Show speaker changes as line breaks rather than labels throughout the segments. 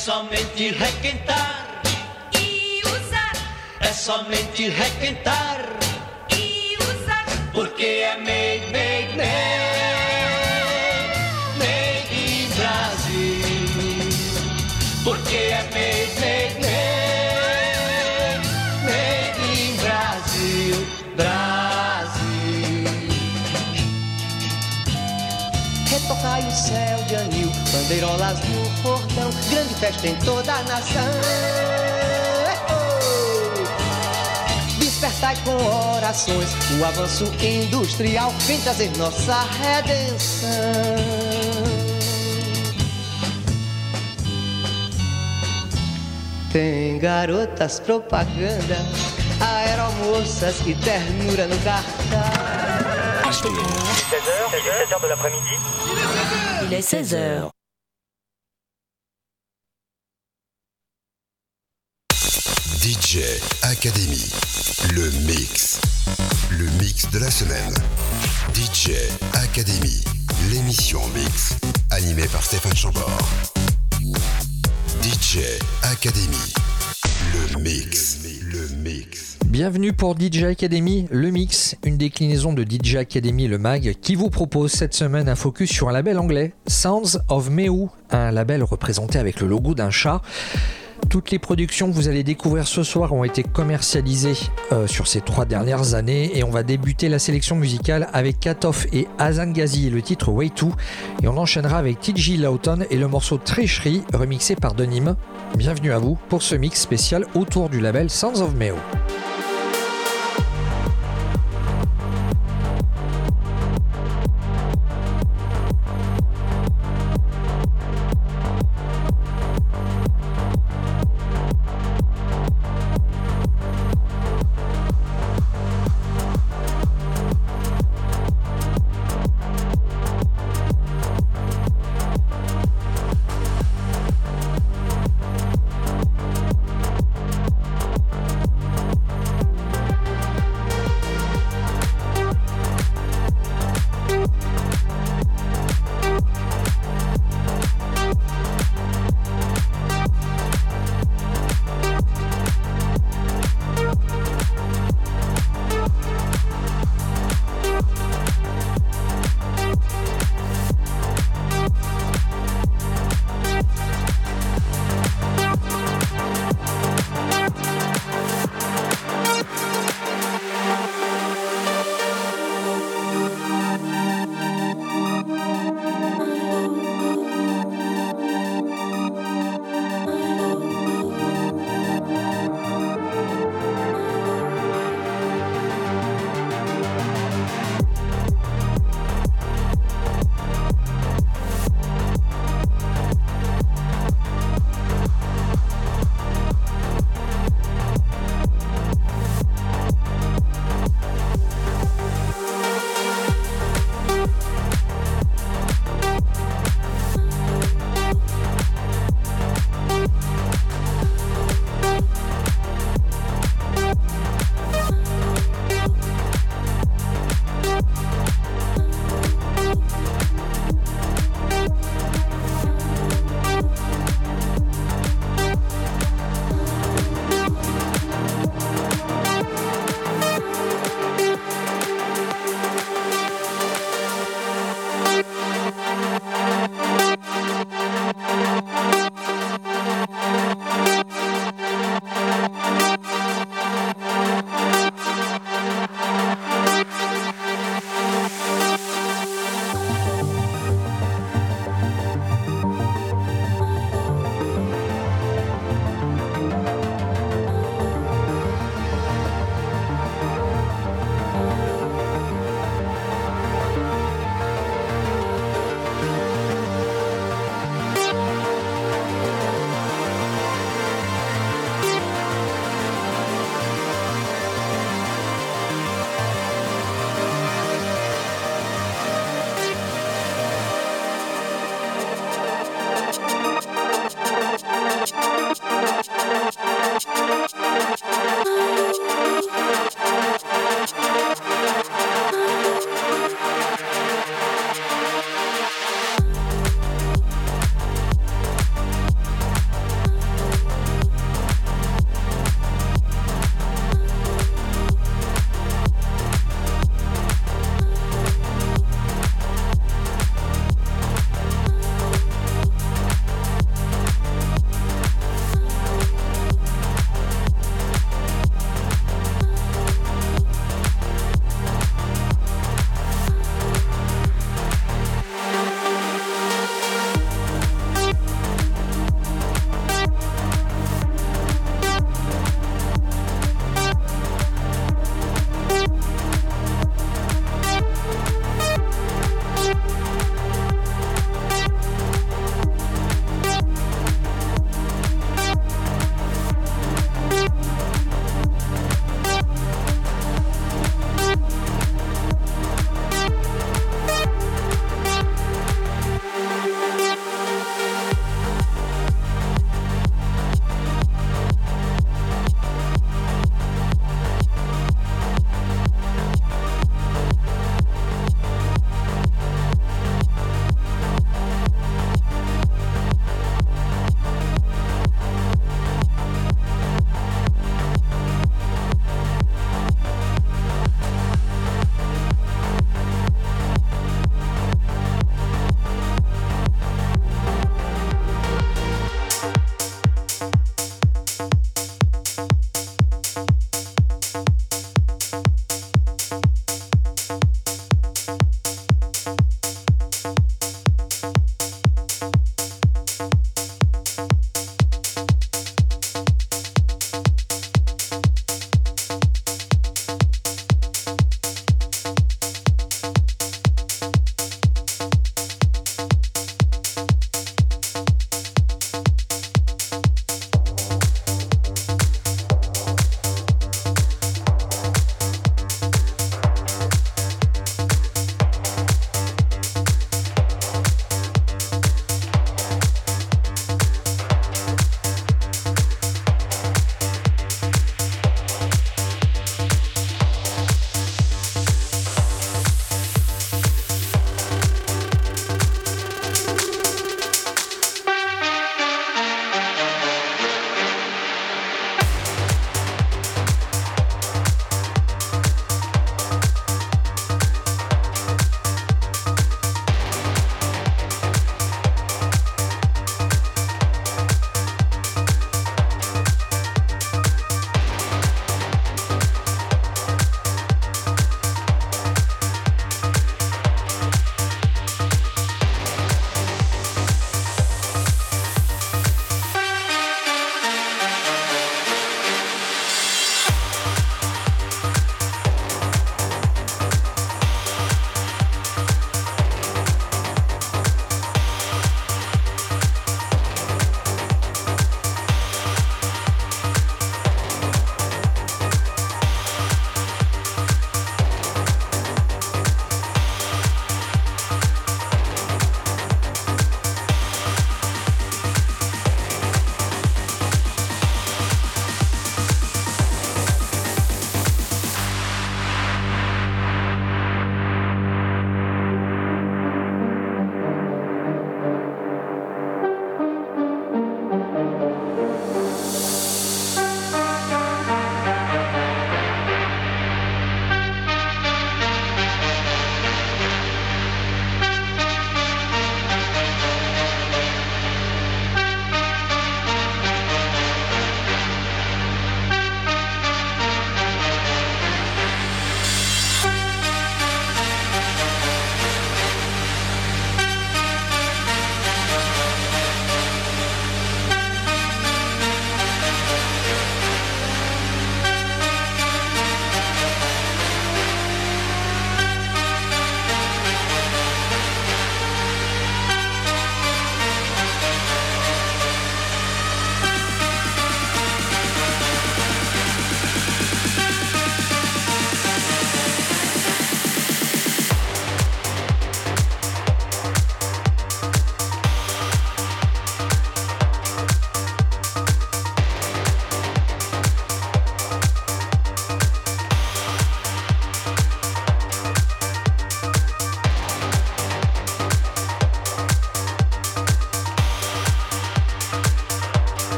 somente requentar
e usar.
É somente requentar
E usar.
porque é made in Brasil. Porque é made in Brasil. Brasil. Retocai o céu de anil, bandeirolas no portão, grande festa em toda a nação. Despertai com orações o avanço industrial, vem trazer nossa redenção. Tem garotas propaganda, aeromoças e ternura no cartaz.
16h, c'est 17h de l'après-midi.
Il est 16h.
DJ Academy, le mix de la semaine. DJ Academy, l'émission mix, animée par Stéphane Chambord. DJ Academy, le mix.
Bienvenue pour DJ Academy, le mix, une déclinaison de DJ Academy, le mag, qui vous propose cette semaine un focus sur un label anglais, Sounds of Meow, un label représenté avec le logo d'un chat. Toutes les productions que vous allez découvrir ce soir ont été commercialisées sur ces 3 dernières années et on va débuter la sélection musicale avec Katoff et Azangazi et le titre Way 2 et on enchaînera avec TJ Lawton et le morceau Treachery remixé par Denim. Bienvenue à vous pour ce mix spécial autour du label Sounds of Meow.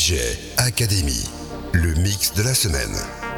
DJ Academy, le mix de la semaine.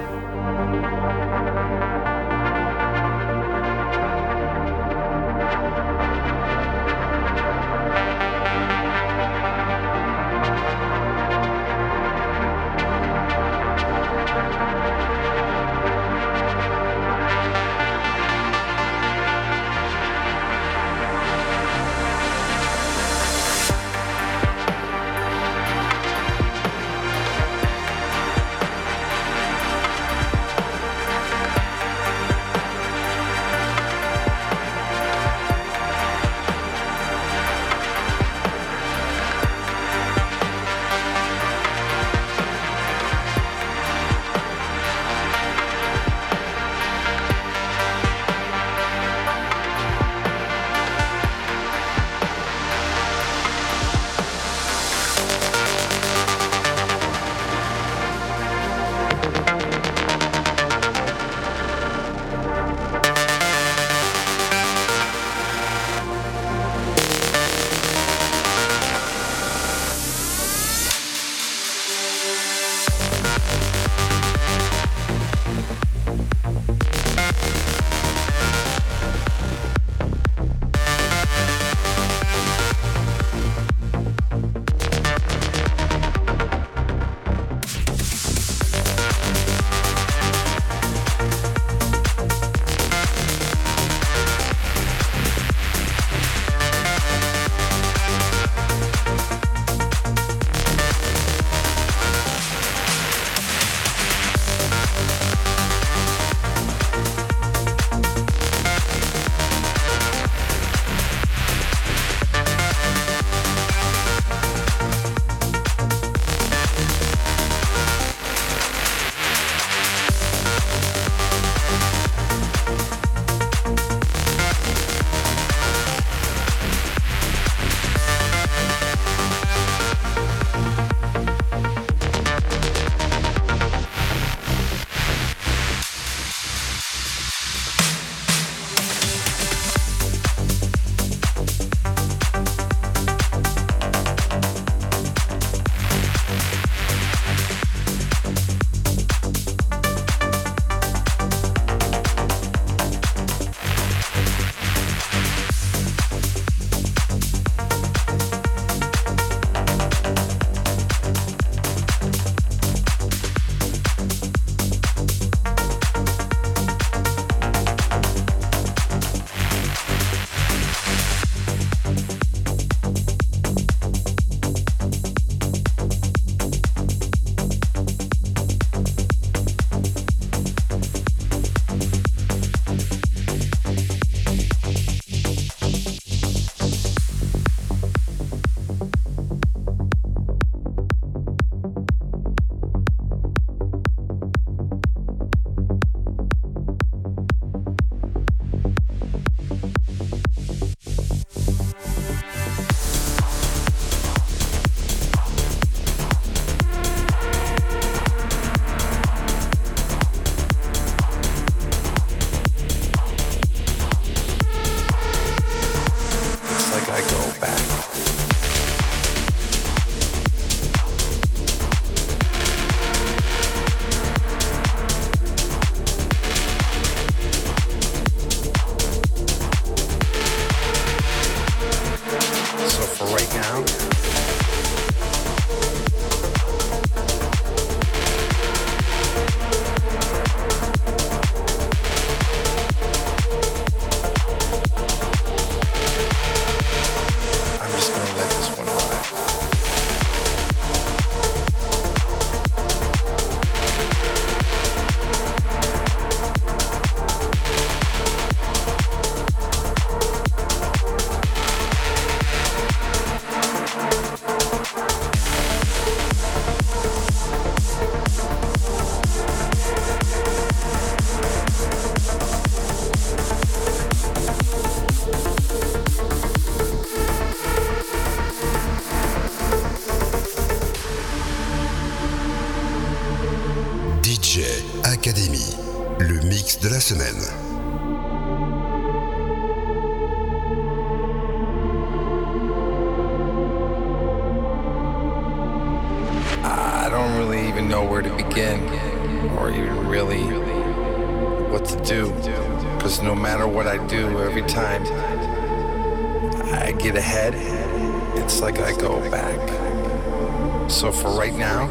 Academy, le mix de la semaine.
I don't really even know where to begin or even really what to do. Because no matter what I do, every time I get ahead, it's like I go back. So for right now,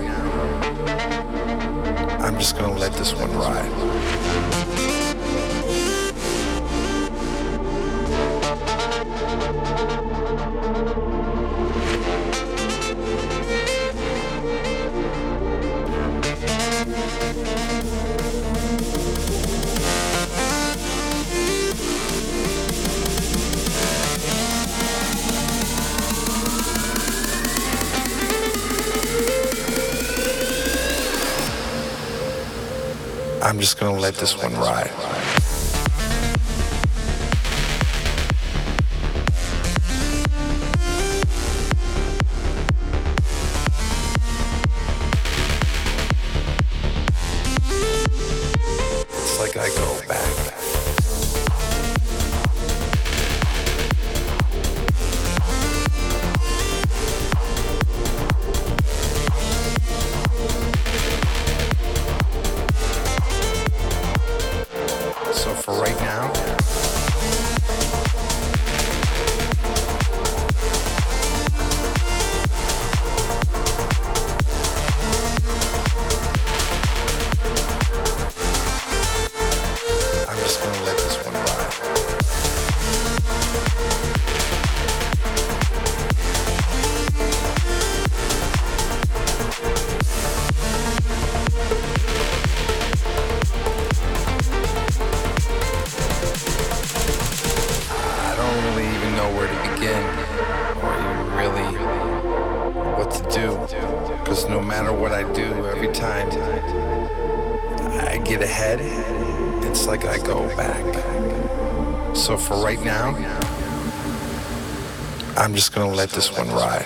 I'm just gonna let this one ride. I'm just gonna let this one ride. It's like I go back. So for right now, I'm just gonna let this one ride. I don't really even know where to begin or even really what to do. Because no matter what I do, every time I get ahead, it's like I go back. So for right now, I'm just gonna let this one ride.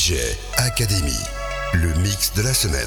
DJ Academy, le mix de la semaine.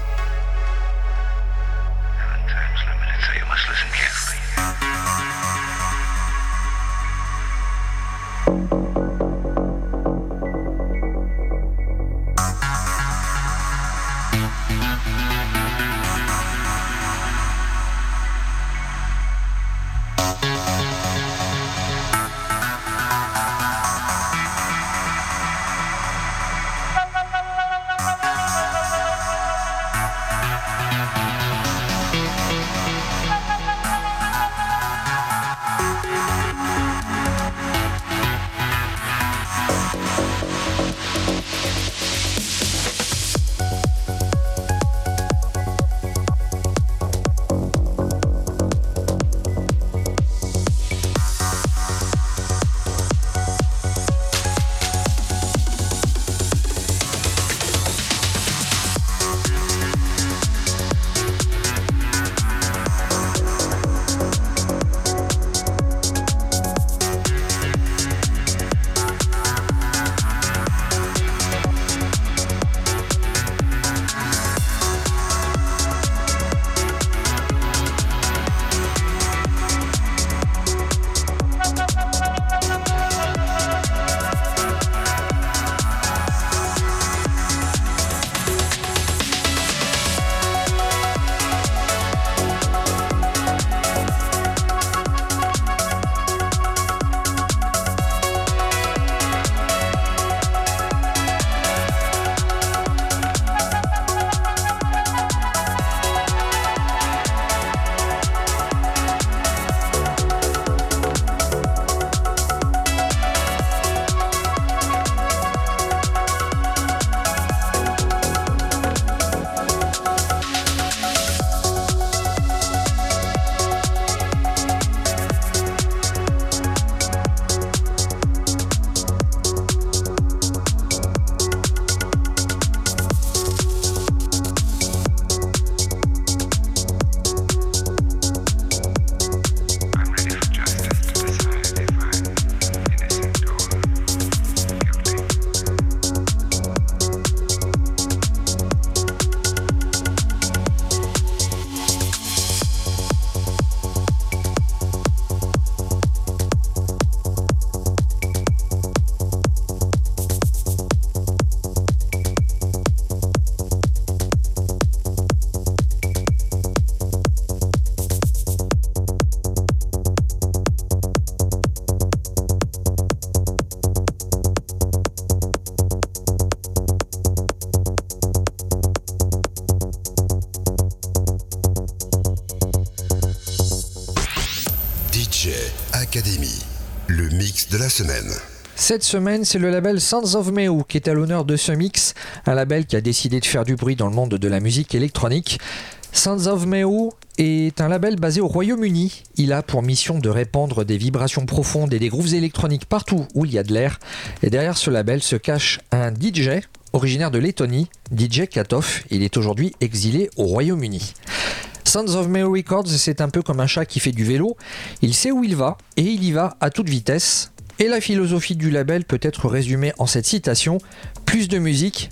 Academy, le mix de la semaine.
Cette semaine, c'est le label Sounds of Meow qui est à l'honneur de ce mix, un label qui a décidé de faire du bruit dans le monde de la musique électronique. Sounds of Meow est un label basé au Royaume-Uni. Il a pour mission de répandre des vibrations profondes et des grooves électroniques partout où il y a de l'air. Et derrière ce label se cache un DJ originaire de Lettonie, DJ Katoff. Il est aujourd'hui exilé au Royaume-Uni. Sounds of Meow Records, c'est un peu comme un chat qui fait du vélo. Il sait où il va et il y va à toute vitesse. Et la philosophie du label peut être résumée en cette citation: plus de musique,